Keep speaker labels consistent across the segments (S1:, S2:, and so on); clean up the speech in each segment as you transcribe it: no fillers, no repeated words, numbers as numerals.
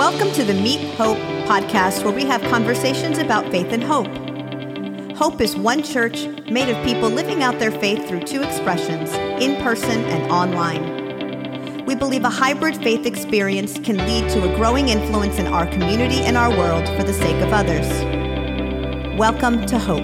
S1: Welcome to the Meet Hope podcast, where we have conversations about faith and hope. Hope is one church made of people living out their faith through two expressions, in person and online. We believe a hybrid faith experience can lead to a growing influence in our community and our world for the sake of others. Welcome to Hope.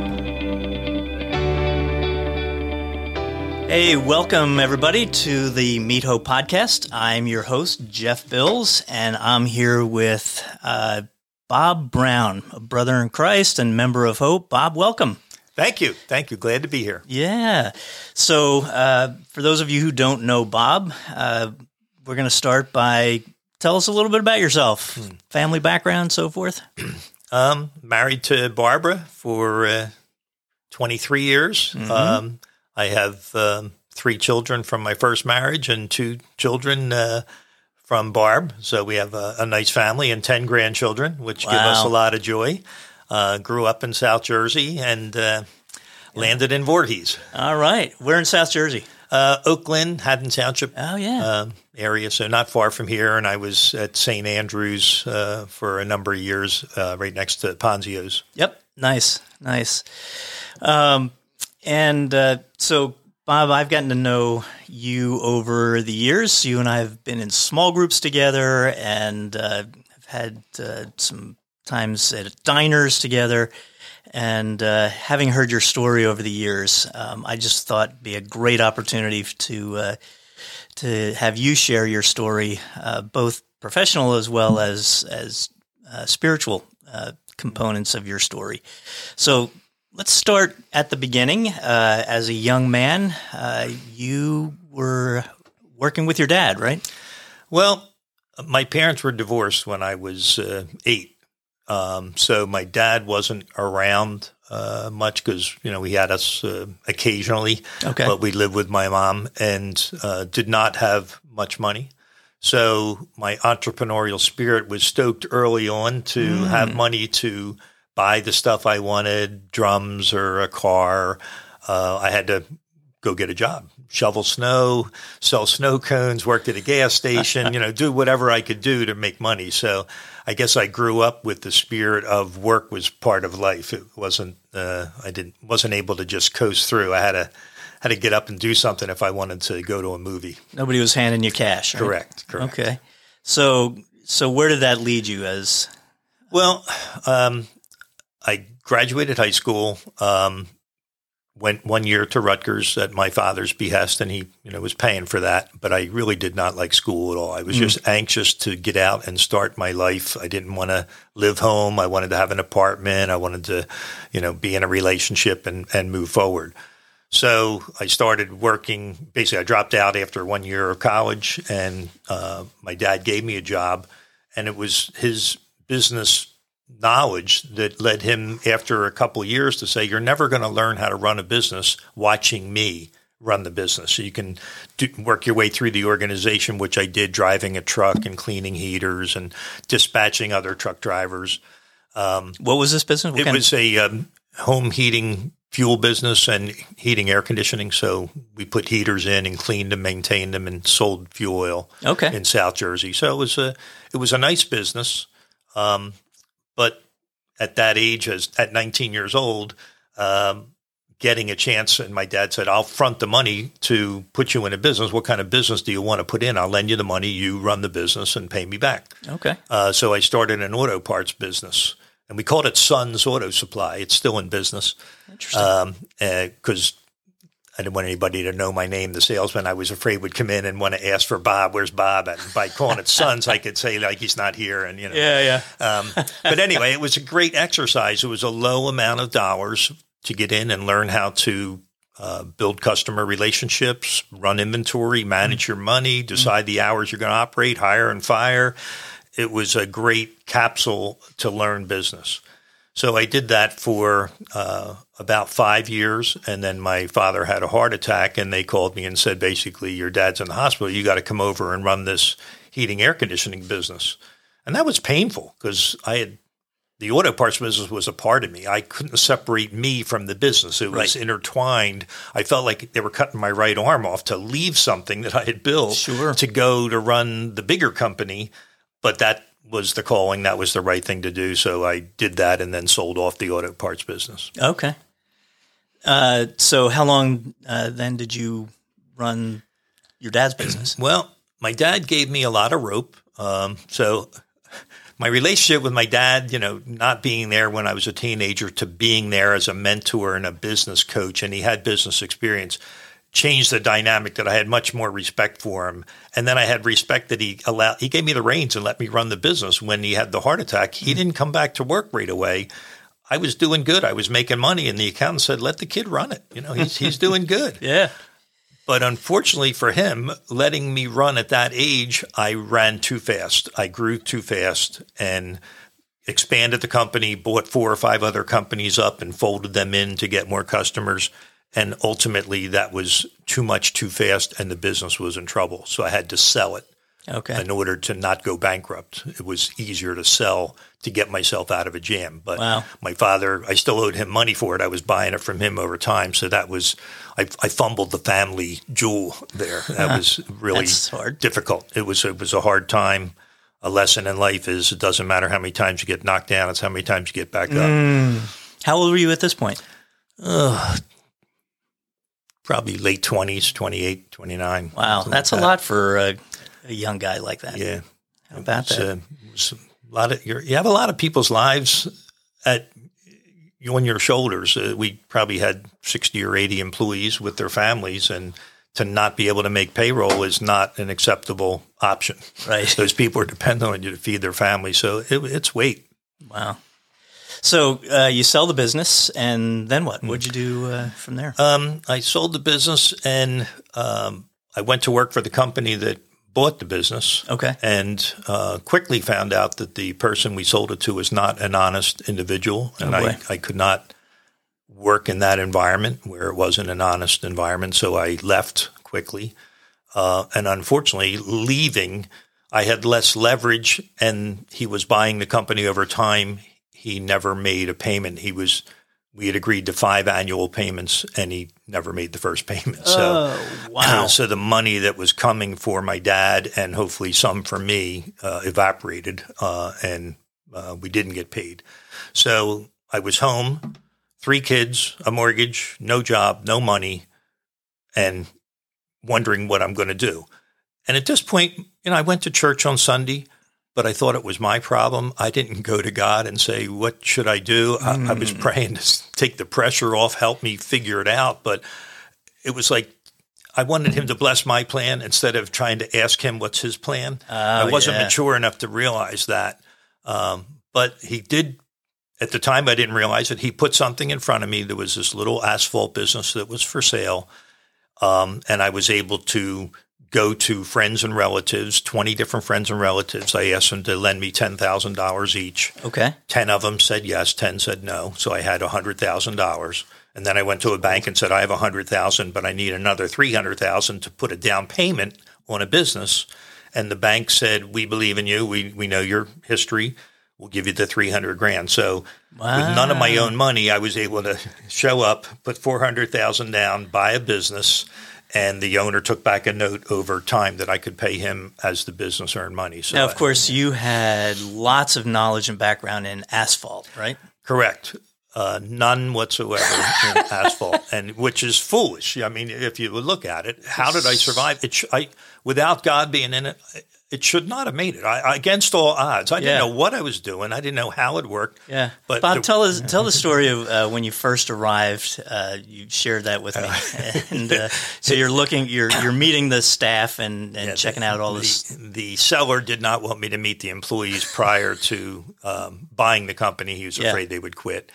S2: Hey, welcome everybody to the Meet Hope podcast. I'm your host, Jeff Bills, and I'm here with Bob Brown, a brother in Christ and member of Hope. Bob, welcome.
S3: Thank you. Glad to be here.
S2: Yeah. So for those of you who don't know Bob, we're going to start by tell us a little bit about yourself, family background, so forth.
S3: Married to Barbara for 23 years. Mm-hmm. I have 3 children from my first marriage and 2 children from Barb. So we have a nice family and 10 grandchildren, which give us a lot of joy. Grew up in South Jersey and landed in Voorhees.
S2: All right. Where in South Jersey?
S3: Oakland, Haddon Township area, so not far from here. And I was at St. Andrews for a number of years, right next to Ponzio's.
S2: Yep. Nice. So, Bob, I've gotten to know you over the years. You and I have been in small groups together and have had some times at diners together. And having heard your story over the years, I just thought it'd be a great opportunity to have you share your story, both professional as well as spiritual components of your story. So let's start at the beginning. As a young man, you were working with your dad, right?
S3: Well, my parents were divorced when I was 8. So my dad wasn't around much because, he had us occasionally. Okay. But we lived with my mom and did not have much money. So my entrepreneurial spirit was stoked early on to have money to buy the stuff I wanted, drums or a car. I had to go get a job, shovel snow, sell snow cones, worked at a gas station, do whatever I could do to make money. So I guess I grew up with the spirit of work was part of life. It wasn't, wasn't able to just coast through. I had to get up and do something if I wanted to go to a movie.
S2: Nobody was handing you cash, right?
S3: Correct.
S2: Okay. So where did that lead you as?
S3: Well, I graduated high school, went 1 year to Rutgers at my father's behest, and he, was paying for that. But I really did not like school at all. I was just anxious to get out and start my life. I didn't want to live home. I wanted to have an apartment. I wanted to, be in a relationship and move forward. So I started working. Basically, I dropped out after 1 year of college, and my dad gave me a job, and it was his business knowledge that led him after a couple of years to say, you're never going to learn how to run a business watching me run the business. So you can work your way through the organization, which I did, driving a truck and cleaning heaters and dispatching other truck drivers.
S2: What was this business?
S3: It was a home heating fuel business and heating air conditioning. So we put heaters in and cleaned them, maintained them, and sold fuel oil in South Jersey. So it was a nice business. But at that age, at 19 years old, getting a chance, and my dad said, I'll front the money to put you in a business. What kind of business do you want to put in? I'll lend you the money, you run the business and pay me back.
S2: Okay.
S3: So I started an auto parts business, and we called it Son's Auto Supply. It's still in business.
S2: Interesting.
S3: Because I didn't want anybody to know my name. The salesman I was afraid would come in and want to ask for Bob. Where's Bob? And by calling it Sons, I could say like he's not here. And
S2: Yeah.
S3: But anyway, it was a great exercise. It was a low amount of dollars to get in and learn how to build customer relationships, run inventory, manage your money, decide the hours you're going to operate, hire and fire. It was a great capsule to learn business. So I did that for about 5 years, and then my father had a heart attack, and they called me and said, basically, your dad's in the hospital. You got to come over and run this heating air conditioning business. And that was painful because the auto parts business was a part of me. I couldn't separate me from the business. It was intertwined. I felt like they were cutting my right arm off to leave something that I had built to go to run the bigger company. But that was the calling. That was the right thing to do. So I did that and then sold off the auto parts business.
S2: Okay. So how long then did you run your dad's business?
S3: Well, my dad gave me a lot of rope. So my relationship with my dad, not being there when I was a teenager to being there as a mentor and a business coach, and he had business experience, changed the dynamic that I had much more respect for him. And then I had respect that he gave me the reins and let me run the business. When he had the heart attack, he didn't come back to work right away. I was doing good. I was making money, and the accountant said, let the kid run it. He's doing good.
S2: Yeah.
S3: But unfortunately for him, letting me run at that age, I ran too fast. I grew too fast and expanded the company, bought 4 or 5 other companies up and folded them in to get more customers. And ultimately, that was too much too fast, and the business was in trouble. So I had to sell it in order to not go bankrupt. It was easier to sell to get myself out of a jam. But my father, I still owed him money for it. I was buying it from him over time. So that was, I fumbled the family jewel there. That was really difficult. It was a hard time. A lesson in life is it doesn't matter how many times you get knocked down. It's how many times you get back up.
S2: How old were you at this point?
S3: Probably late 20s, 28, 29.
S2: Wow. That's a lot for a young guy like that.
S3: Yeah.
S2: How about that?
S3: You have a lot of people's lives on your shoulders. We probably had 60 or 80 employees with their families, and to not be able to make payroll is not an acceptable option.
S2: Right.
S3: Those people are dependent on you to feed their family. So it's weight.
S2: Wow. So you sell the business, and then what? What'd you do from there?
S3: I sold the business, and I went to work for the company that bought the business.
S2: Okay.
S3: And quickly found out that the person we sold it to was not an honest individual, and I could not work in that environment where it wasn't an honest environment. So I left quickly, and unfortunately, leaving, I had less leverage, and he was buying the company over time. He never made a payment. We had agreed to 5 annual payments, and he never made the first payment. So,
S2: wow.
S3: So the money that was coming for my dad and hopefully some for me evaporated, and we didn't get paid. So I was home, 3 kids, a mortgage, no job, no money, and wondering what I'm going to do. And at this point, I went to church on Sunday, but I thought it was my problem. I didn't go to God and say, what should I do? I was praying to take the pressure off, help me figure it out. But it was like I wanted him to bless my plan instead of trying to ask him what's his plan. I wasn't mature enough to realize that. But he did. At the time, I didn't realize it. He put something in front of me. There was this little asphalt business that was for sale. And I was able to go to friends and relatives, 20 different friends and relatives. I asked them to lend me $10,000 each.
S2: Okay.
S3: 10 of them said yes, 10 said no. So I had $100,000. And then I went to a bank and said, I have $100,000, but I need another $300,000 to put a down payment on a business. And the bank said, we believe in you. We know your history. We'll give you the $300,000. So with none of my own money, I was able to show up, put $400,000 down, buy a business. And the owner took back a note over time that I could pay him as the business earned money. So
S2: now, of course, you had lots of knowledge and background in asphalt, right?
S3: Correct. None whatsoever in asphalt, and which is foolish. I mean, if you would look at it, how did I survive? Without God being in it, it should not have made it. Against all odds, I didn't know what I was doing. I didn't know how it worked.
S2: Yeah,
S3: but
S2: Bob, tell the story of when you first arrived. You shared that with me, and so you're meeting the staff and checking out all this.
S3: The seller did not want me to meet the employees prior to buying the company. He was afraid they would quit.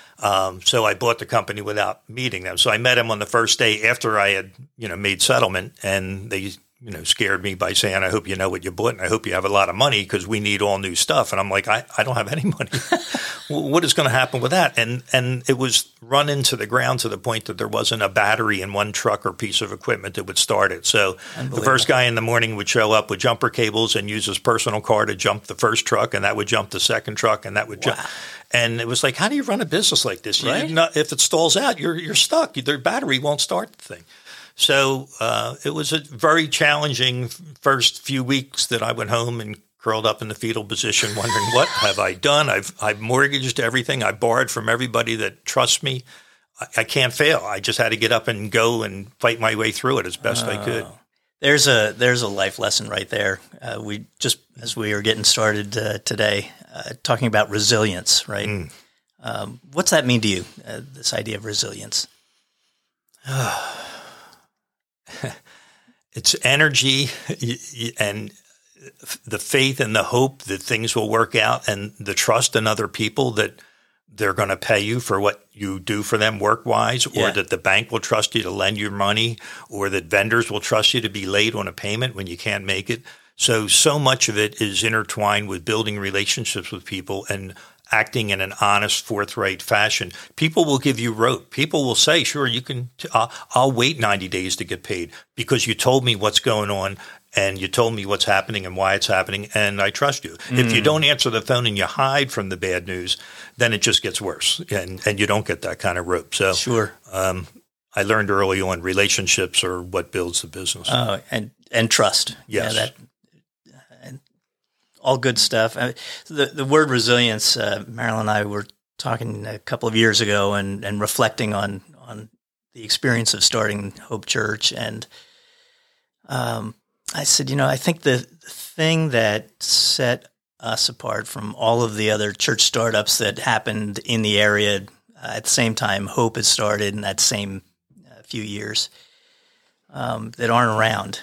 S3: So I bought the company without meeting them. So I met him on the first day after I had, made settlement, and they, scared me by saying, I hope you know what you bought, and I hope you have a lot of money because we need all new stuff. And I'm like, I don't have any money. What is going to happen with that? And it was run into the ground to the point that there wasn't a battery in one truck or piece of equipment that would start it. So the first guy in the morning would show up with jumper cables and use his personal car to jump the first truck, and that would jump the second truck, and that would jump. And it was like, how do you run a business like this?
S2: Right?
S3: If it stalls out, you're stuck. Their battery won't start the thing. So it was a very challenging first few weeks that I went home and curled up in the fetal position, wondering, what have I done? I've mortgaged everything. I borrowed from everybody that trusts me. I can't fail. I just had to get up and go and fight my way through it as best I could.
S2: There's a life lesson right there. We just, as we are getting started today, talking about resilience, right? What's that mean to you, this idea of resilience?
S3: It's energy and the faith and the hope that things will work out, and the trust in other people that they're going to pay you for what you do for them work-wise, or that the bank will trust you to lend you money, or that vendors will trust you to be late on a payment when you can't make it. So much of it is intertwined with building relationships with people and acting in an honest, forthright fashion. People will give you rope. People will say, sure, you can, I'll wait 90 days to get paid because you told me what's going on and you told me what's happening and why it's happening, and I trust you. If you don't answer the phone and you hide from the bad news, then it just gets worse, and you don't get that kind of rope. So
S2: sure.
S3: I learned early on relationships are what builds the business.
S2: Oh, and trust.
S3: Yes.
S2: Yeah, all good stuff. The word resilience, Marilyn and I were talking a couple of years ago and reflecting on the experience of starting Hope Church. And I said, I think the thing that set us apart from all of the other church startups that happened in the area at the same time Hope had started in that same few years that aren't around,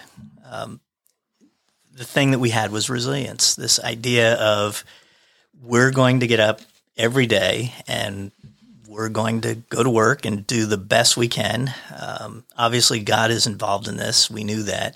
S2: the thing that we had was resilience, this idea of we're going to get up every day and we're going to go to work and do the best we can. Obviously, God is involved in this. We knew that.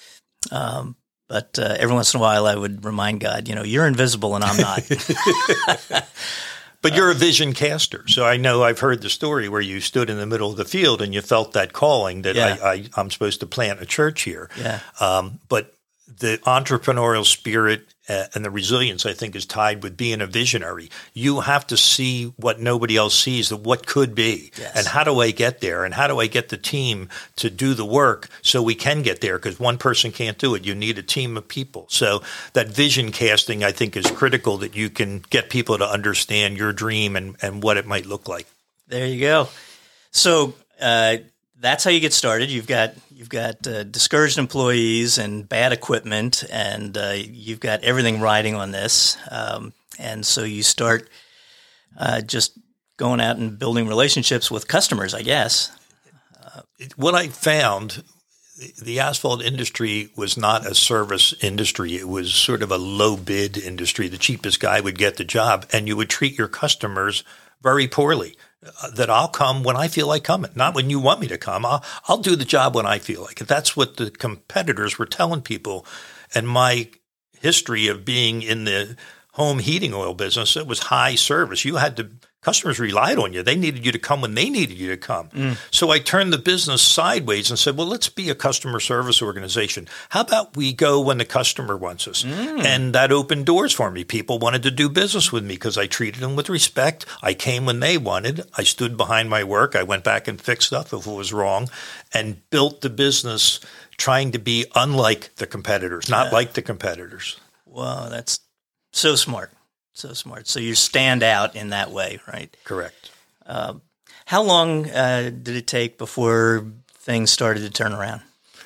S2: But every once in a while, I would remind God, you're invisible and I'm not.
S3: But you're a vision caster. So I know I've heard the story where you stood in the middle of the field and you felt that calling that I'm supposed to plant a church here.
S2: Yeah.
S3: But the entrepreneurial spirit and the resilience, I think, is tied with being a visionary. You have to see what nobody else sees, what could be.
S2: Yes.
S3: And how do I get there? And how do I get the team to do the work so we can get there? Because one person can't do it. You need a team of people. So that vision casting, I think, is critical, that you can get people to understand your dream and what it might look like.
S2: There you go. So that's how you get started. You've got discouraged employees and bad equipment, and you've got everything riding on this. And so you start just going out and building relationships with customers, I guess.
S3: What I found, the asphalt industry was not a service industry. It was sort of a low bid industry. The cheapest guy would get the job, and you would treat your customers very poorly. That I'll come when I feel like coming, not when you want me to come. I'll do the job when I feel like it. That's what the competitors were telling people. And my history of being in the home heating oil business, it was high service. Customers relied on you. They needed you to come when they needed you to come. So I turned the business sideways and said, well, let's be a customer service organization. How about we go when the customer wants us? And that opened doors for me. People wanted to do business with me because I treated them with respect. I came when they wanted. I stood behind my work. I went back and fixed stuff if it was wrong, and built the business trying to be unlike the competitors, not like the competitors.
S2: Wow, that's so smart. So smart. So you stand out in that way, right?
S3: Correct.
S2: How long did it take before things started to turn around?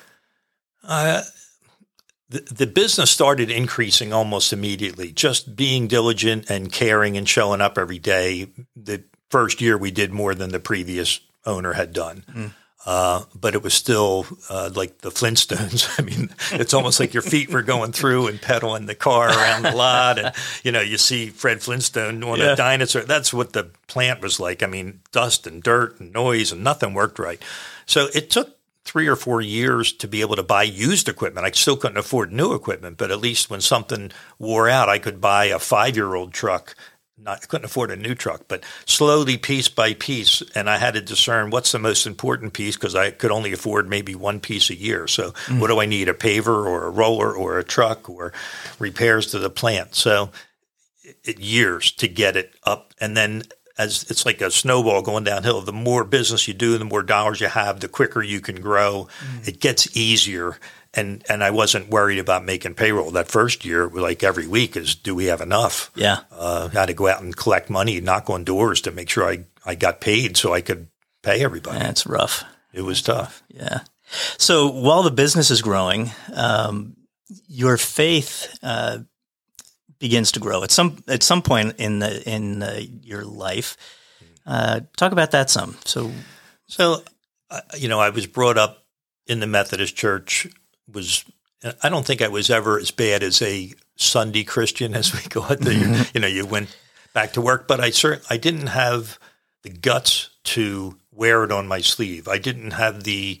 S3: The business started increasing almost immediately. Just being diligent and caring and showing up every day. The first year we did more than the previous owner had done. But it was still like the Flintstones. I mean, it's almost like your feet were going through and pedaling the car around the lot. And, you see Fred Flintstone on a dinosaur. That's what the plant was like. I mean, dust and dirt and noise, and nothing worked right. So it took 3 or 4 years to be able to buy used equipment. I still couldn't afford new equipment, but at least when something wore out, I could buy a 5-year-old truck. I couldn't afford a new truck, but slowly, piece by piece, and I had to discern what's the most important piece, because I could only afford maybe one piece a year. So what do I need, a paver or a roller or a truck or repairs to the plant? So years to get it up. And then as it's like a snowball going downhill, the more business you do, the more dollars you have, the quicker you can grow. It gets easier. And I wasn't worried about making payroll. That first year, like every week, is do we have enough?
S2: Yeah.
S3: I had to go out and collect money, knock on doors to make sure I got paid so I could pay everybody.
S2: That's rough.
S3: It was tough.
S2: Yeah. So while the business is growing, your faith begins to grow at some point in your life. Talk about that some. So
S3: I was brought up in the Methodist Church. I don't think I was ever as bad as a Sunday Christian, as we call it. You went back to work, but I didn't have the guts to wear it on my sleeve. I didn't have the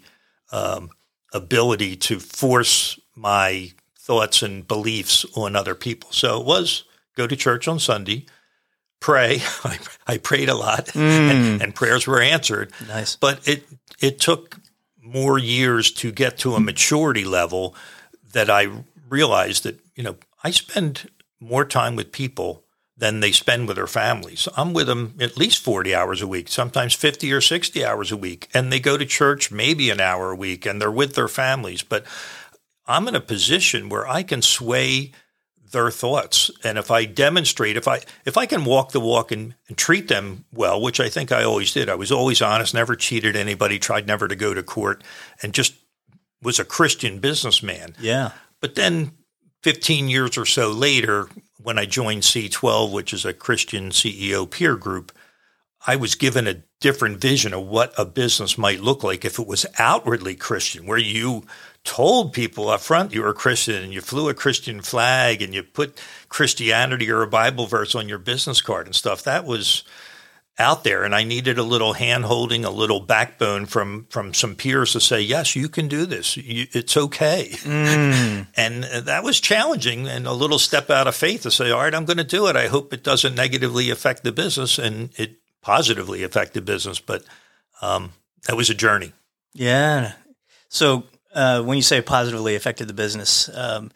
S3: ability to force my thoughts and beliefs on other people. So it was go to church on Sunday, pray. I prayed a lot, and prayers were answered.
S2: Nice,
S3: but it took more years to get to a maturity level that I realized that, I spend more time with people than they spend with their families. I'm with them at least 40 hours a week, sometimes 50 or 60 hours a week. And they go to church maybe an hour a week and they're with their families. But I'm in a position where I can sway their thoughts. And if I demonstrate, if I can walk the walk and treat them well, which I think I always did. I was always honest, never cheated anybody, tried never to go to court, and just was a Christian businessman.
S2: Yeah.
S3: But then 15 years or so later, when I joined C12, which is a Christian CEO peer group, I was given a different vision of what a business might look like if it was outwardly Christian, where you told people up front you were a Christian and you flew a Christian flag and you put Christianity or a Bible verse on your business card and stuff. That was out there, and I needed a little hand-holding, a little backbone from some peers to say, yes, you can do this. It's okay. And that was challenging, and a little step out of faith to say, all right, I'm going to do it. I hope it doesn't negatively affect the business, and it positively affected business. But that was a journey.
S2: Yeah. So when you say positively affected the business,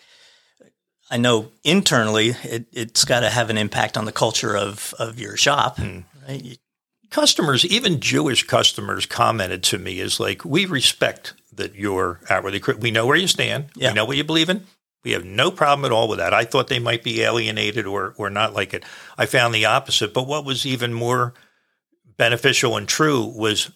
S2: I know internally it's got to have an impact on the culture of your shop. Right?
S3: Customers, even Jewish customers, commented to me is like, we respect that you're outwardly, we know where you stand.
S2: Yeah.
S3: We know what you believe in. We have no problem at all with that. I thought they might be alienated or not like it. I found the opposite. But what was even more beneficial and true was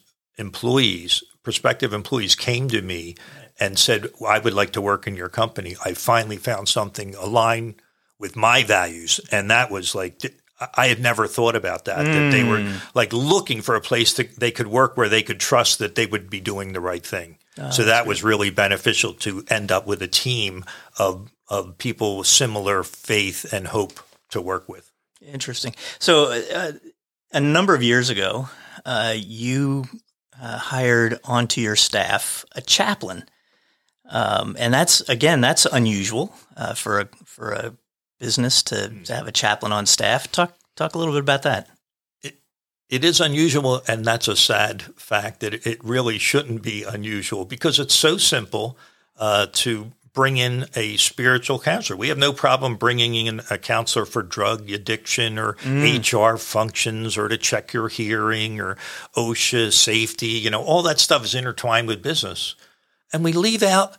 S3: prospective employees came to me and said, I would like to work in your company. I finally found something aligned with my values. And that was like, I had never thought about that they were like looking for a place that they could work where they could trust that they would be doing the right thing. So that was really beneficial to end up with a team of people with similar faith and hope to work with.
S2: Interesting. So a number of years ago, you hired onto your staff a chaplain. And that's unusual for a business to have a chaplain on staff. Talk a little bit about that.
S3: It is unusual, and that's a sad fact that it really shouldn't be unusual because it's so simple to bring in a spiritual counselor. We have no problem bringing in a counselor for drug addiction or HR functions or to check your hearing or OSHA safety. All that stuff is intertwined with business. And we leave out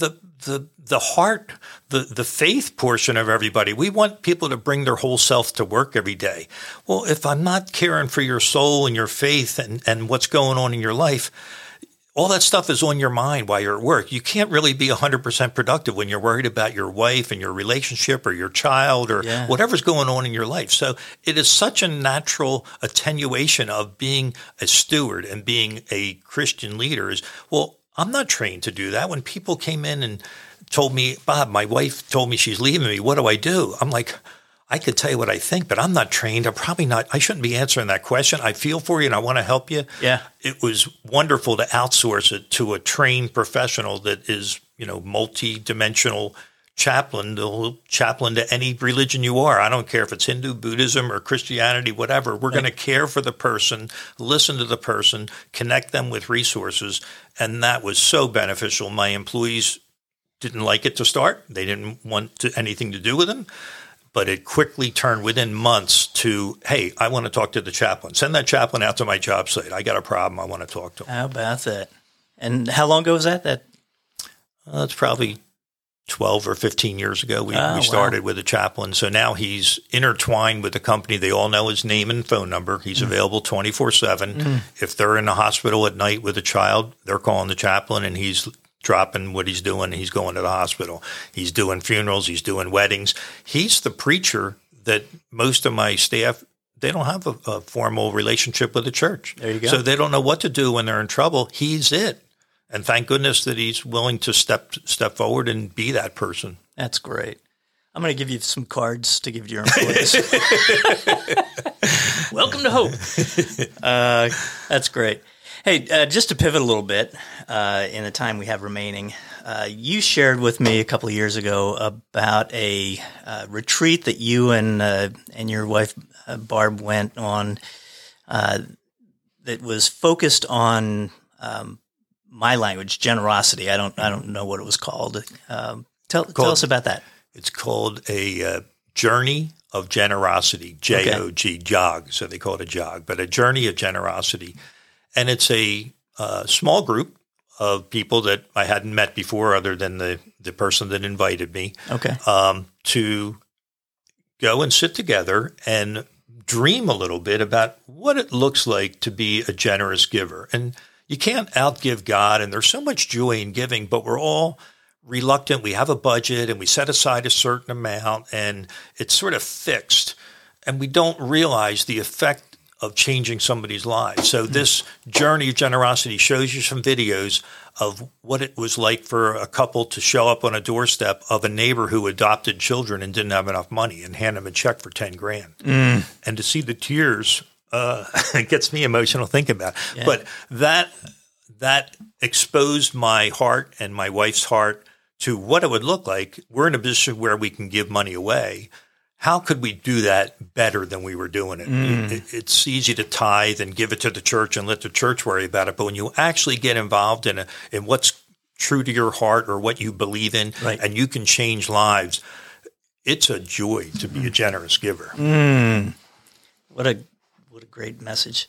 S3: the heart, the faith portion of everybody. We want people to bring their whole self to work every day. Well, if I'm not caring for your soul and your faith and what's going on in your life, all that stuff is on your mind while you're at work. You can't really be 100% productive when you're worried about your wife and your relationship or your child or whatever's going on in your life. So it is such a natural attenuation of being a steward and being a Christian leader is, well, I'm not trained to do that. When people came in and told me, Bob, my wife told me she's leaving me, what do I do? I'm like, I could tell you what I think, but I'm not trained. I shouldn't be answering that question. I feel for you and I want to help you.
S2: Yeah.
S3: It was wonderful to outsource it to a trained professional that is, multi-dimensional chaplain to any religion you are. I don't care if it's Hindu, Buddhism, or Christianity, whatever. We're going to care for the person, listen to the person, connect them with resources. And that was so beneficial. My employees didn't like it to start. They didn't want anything to do with them. But it quickly turned within months to, hey, I want to talk to the chaplain. Send that chaplain out to my job site. I got a problem. I want to talk to him.
S2: How about that? And how long ago was that?
S3: That's probably 12 or 15 years ago. We started with a chaplain. So now he's intertwined with the company. They all know his name and phone number. He's available 24/7. If they're in the hospital at night with a child, they're calling the chaplain, and he's dropping what he's doing. He's going to the hospital. He's doing funerals. He's doing weddings. He's the preacher that most of my staff, they don't have a formal relationship with the church.
S2: There you go.
S3: So they don't know what to do when they're in trouble. He's it. And thank goodness that he's willing to step forward and be that person.
S2: That's great. I'm going to give you some cards to give to your employees. Welcome to Hope. That's great. Hey, just to pivot a little bit in the time we have remaining, you shared with me a couple of years ago about a retreat that you and your wife Barb went on that was focused on my language, generosity. I don't know what it was called. Tell us about that.
S3: It's called a Journey of Generosity, J-O-G, jog. So they call it a jog, but a Journey of Generosity. And it's a small group of people that I hadn't met before other than the person that invited me.
S2: Okay.
S3: To go and sit together and dream a little bit about what it looks like to be a generous giver. And you can't outgive God, and there's so much joy in giving, but we're all reluctant. We have a budget, and we set aside a certain amount, and it's sort of fixed, and we don't realize the effect of changing somebody's lives. So this Journey of Generosity shows you some videos of what it was like for a couple to show up on a doorstep of a neighbor who adopted children and didn't have enough money and hand them a check for $10,000. And to see the tears, it gets me emotional thinking about it. Yeah. But that exposed my heart and my wife's heart to what it would look like. We're in a position where we can give money away. How could we do that better than we were doing it? It's easy to tithe and give it to the church and let the church worry about it. But when you actually get involved in what's true to your heart or what you believe in, right, and you can change lives, it's a joy to be a generous giver.
S2: What a great message.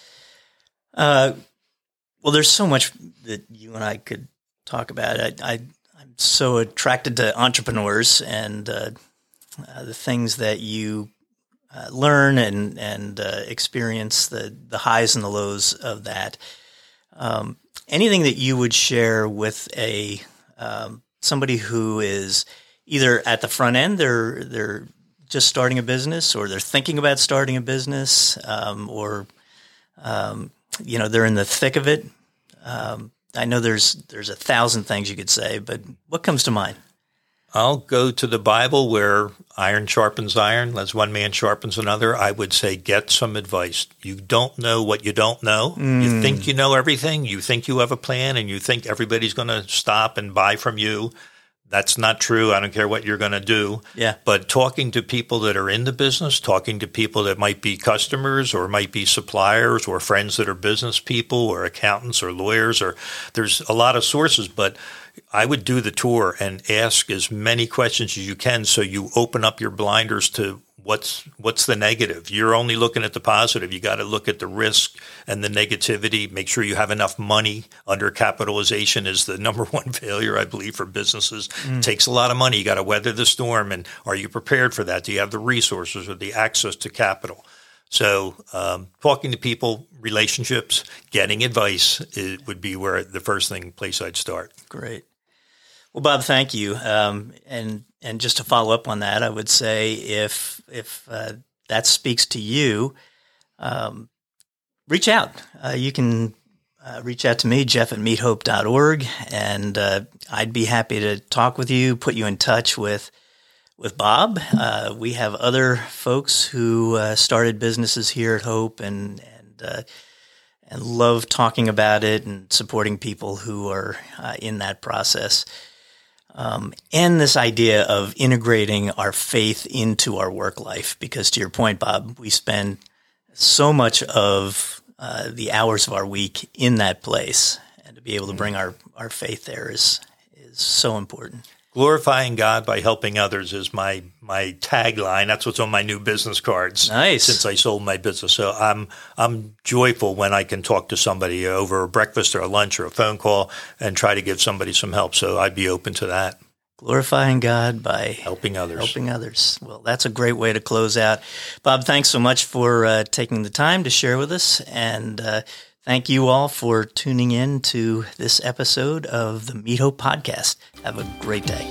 S2: Well, there's so much that you and I could talk about. I'm so attracted to entrepreneurs and the things that you learn and experience, the highs and the lows of that. Anything that you would share with somebody who is either at the front end, they're just starting a business, or they're thinking about starting a business, or they're in the thick of it. I know there's 1,000 things you could say, but what comes to mind?
S3: I'll go to the Bible where iron sharpens iron, as one man sharpens another. I would say get some advice. You don't know what you don't know. You think you know everything. You think you have a plan, and you think everybody's going to stop and buy from you. That's not true. I don't care what you're going to do. Yeah. But talking to people that are in the business, talking to people that might be customers or might be suppliers or friends that are business people or accountants or lawyers, or there's a lot of sources, but I would do the tour and ask as many questions as you can so you open up your blinders to what's the negative. You're only looking at the positive. You got to look at the risk and the negativity. Make sure you have enough money. Undercapitalization is the number one failure, I believe, for businesses. It takes a lot of money. You got to weather the storm. And are you prepared for that? Do you have the resources or the access to capital? So talking to people, relationships, getting advice would be where the first place I'd start.
S2: Great. Well, Bob, thank you. And just to follow up on that, I would say if that speaks to you, reach out. You can reach out to me, jeff@meethope.org, and I'd be happy to talk with you, put you in touch with Bob. We have other folks who started businesses here at Hope and love talking about it and supporting people who are in that process. And this idea of integrating our faith into our work life, because to your point, Bob, we spend so much of the hours of our week in that place, and to be able to bring our faith there is so important.
S3: Glorifying God by helping others is my my tagline. That's what's on my new business cards.
S2: Nice.
S3: Since I sold my business. So I'm joyful when I can talk to somebody over a breakfast or a lunch or a phone call and try to give somebody some help. So I'd be open to that.
S2: Glorifying God by
S3: helping others.
S2: Well, that's a great way to close out. Bob, thanks so much for taking the time to share with us. And thank you all for tuning in to this episode of the Meet Hope Podcast. Have a great day.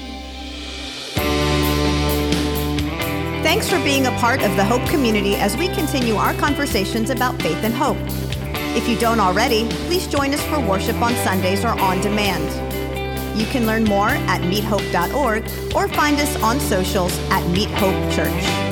S1: Thanks for being a part of the Hope community as we continue our conversations about faith and hope. If you don't already, please join us for worship on Sundays or on demand. You can learn more at meethope.org or find us on socials at Meet Hope Church.